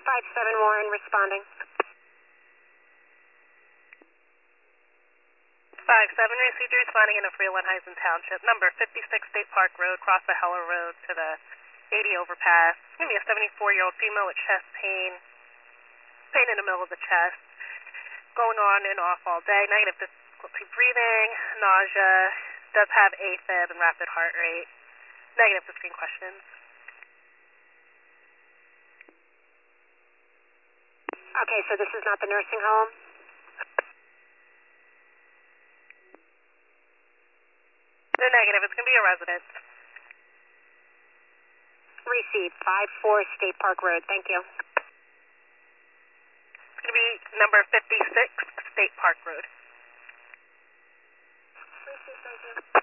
5-7 Warren responding. 5-7 received, responding in a Freeland-Heisen Township, number 56 State Park Road, cross the Heller Road to the 80 overpass. It's going to be a 74-year-old female with chest pain in the middle of the chest, going on and off all day, negative difficulty breathing, nausea, does have AFib and rapid heart rate, negative to screen questions. Okay, so this is not the nursing home? They're negative. It's going to be a residence. Received. 54 State Park Road. Thank you. It's going to be number 56 State Park Road. Received. Thank you.